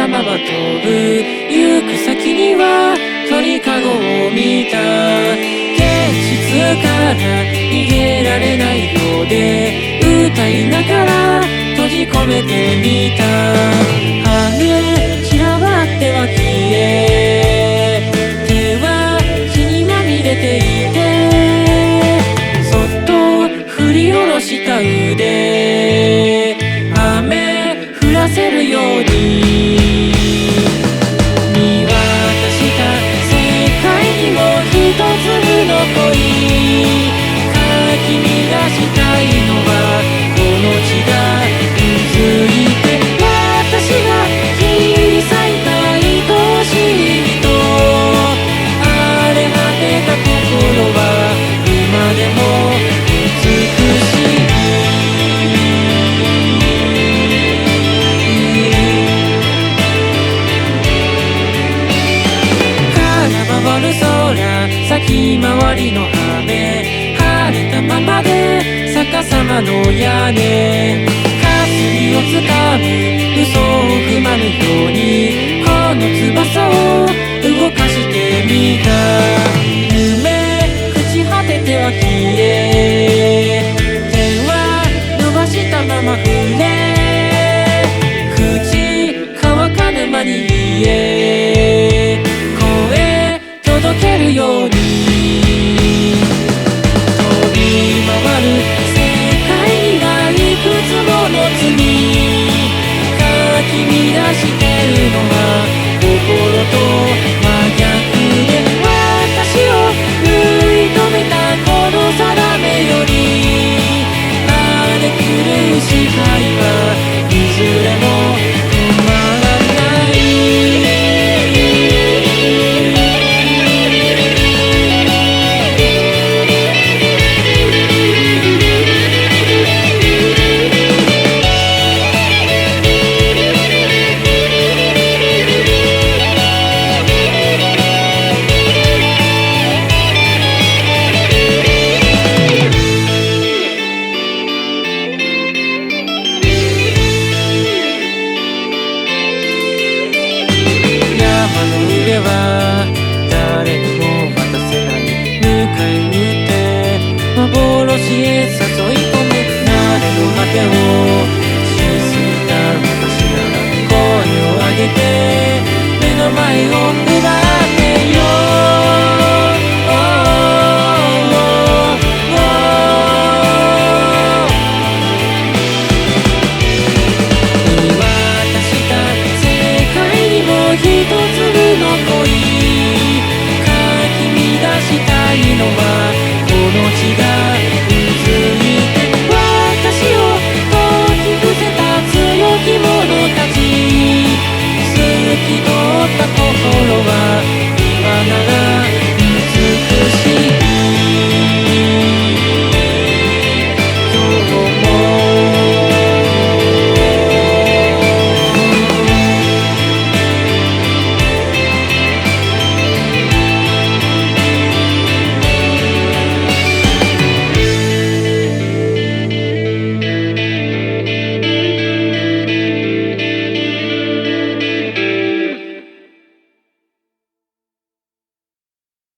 たまま飛ぶ。行く先には鳥かごを見た。現実から逃げられないようで歌いながら閉じ込めてみた。羽散らばっては消え、手は血にまみれていて、そっと振り下ろした腕、雨降らせるように見渡した世界にも一粒の恋、かき乱したいのはこの血が続いて、私が切り裂いた愛しい人、荒れ果てた心は今でも美しい。回る空、先回りの雨、晴れたままで逆さまの屋根、霞をつかむ嘘を踏まぬようにこの翼を動かしてみた。夢朽ち果てては消え、手は伸ばしたまま触れ、口乾かぬ間に言え、届けるように飛び回る世界にはいくつもの罪、かき乱してるのは心と真逆で、私を縫い留めたこの定めより荒れ狂う視界はいずれも止まらない。誰にも渡せない迎え撃って幻へ誘い込む、誰の果てを沈んだ私なら声を上げて目の前を